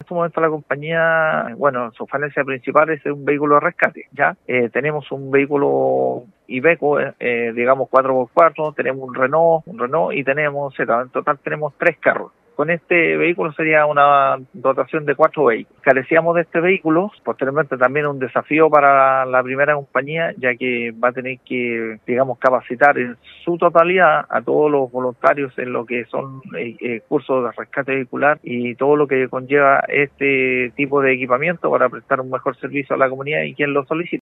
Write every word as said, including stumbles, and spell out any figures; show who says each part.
Speaker 1: este momento la compañía, bueno, su falencia principal es un vehículo de rescate, ¿ya? Eh, tenemos un vehículo Iveco, eh, digamos cuatro por cuatro, tenemos un Renault, un Renault y tenemos, en total tenemos tres carros. Con este vehículo sería una dotación de cuatro vehículos. Carecíamos de este vehículo, posteriormente también un desafío para la primera compañía, ya que va a tener que, digamos, capacitar en su totalidad a todos los voluntarios en lo que son eh, eh, cursos de rescate vehicular y todo lo que conlleva este tipo de equipamiento para prestar un mejor servicio a la comunidad y quien lo solicite.